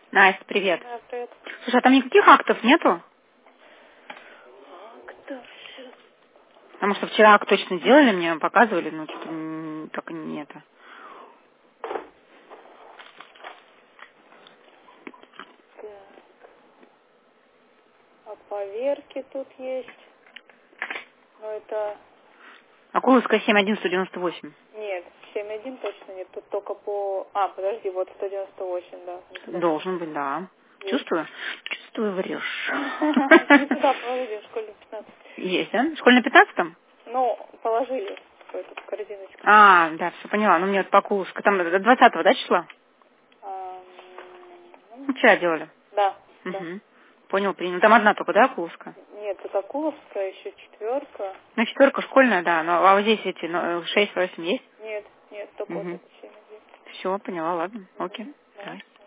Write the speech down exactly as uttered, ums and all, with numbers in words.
Настя, привет. Да, привет. Слушай, а там никаких актов нету? Актов сейчас. Потому что вчера акт точно делали, мне показывали, но что-то м, только не это. Так. А поверки тут есть. Но это... Акуловская семь один сто девяносто восемь. Нет, семь один точно нет. Тут только по... А, подожди, вот сто девяносто восемь, да. Не туда Должен положили. быть, да. Есть. Чувствую? Чувствую, врешь. Не туда положили, в школе пятнадцать. Есть, да? Школьный пятнадцатом? Ну, положили в эту корзиночку. А, да, все поняла. Ну, мне вот по Акуловской. Там до двадцатого, да, числа? А, Ну, м, вчера делали. да, да. Угу. Понял, принял. Там одна только, да, Акуловская? Нет, тут Акуловская, еще четверка. Ну, четверка школьная, да. Но, а вот здесь эти, ну, шесть восемь есть? Нет, нет, только вот Угу. это семь один. Все, поняла, ладно. Окей. Угу. Да. Давай.